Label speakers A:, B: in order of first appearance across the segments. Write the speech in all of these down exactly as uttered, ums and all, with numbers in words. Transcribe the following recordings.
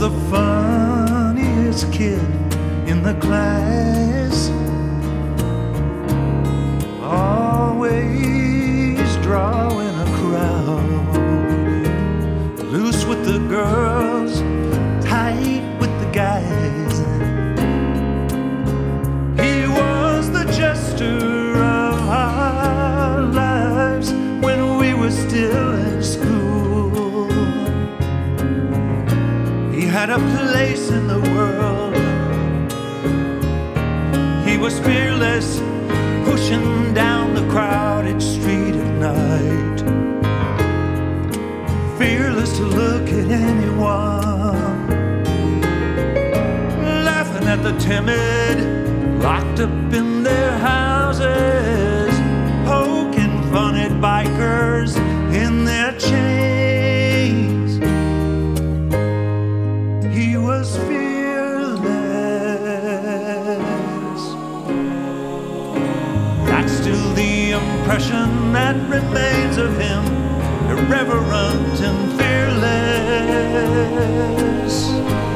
A: the funniest kid in the class, always drawing a crowd, loose with the girls, tight with the guys. He was the jester of our lives when we were still in school. He had a place in the world. He was fearless, pushing down the crowded street at night, fearless to look at anyone, laughing at the timid, locked up in their houses, poking fun at bikers in their chains. He was fearless. That's still the impression that remains of him, irreverent and fearless.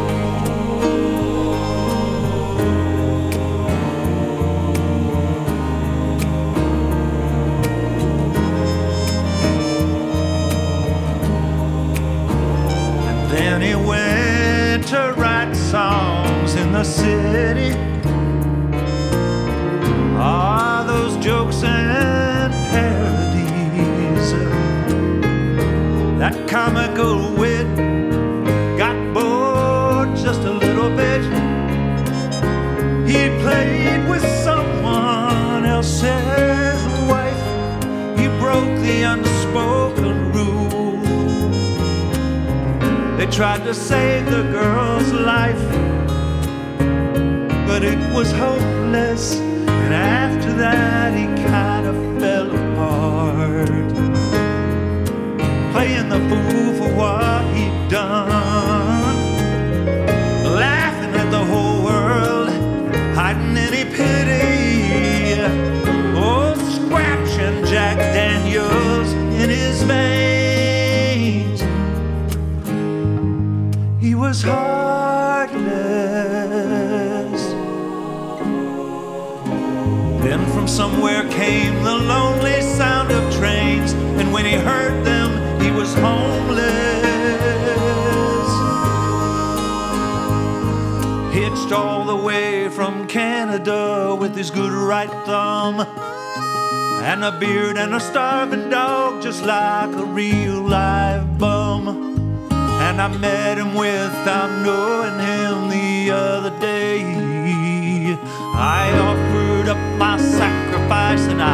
A: And then he went to write songs in the city. Ah, those jokes and parodies, that comical wit got bored just a little bit. He played with someone else's wife. He broke the unspoken rule. They tried to save the girl's life, but it was hopeless. And after that he kind of fell apart, playing the fool for what he'd done, laughing at the whole world, hiding any pity, oh, scratching Jack Daniels in his veins. He was heartless. Then from somewhere came the lonely sound of trains, and when he heard them, he was homeless. Hitched all the way from Canada with his good right thumb, and a beard and a starving dog, just like a real live bum. And I met him without knowing him the other day. I offered up my sacrifice and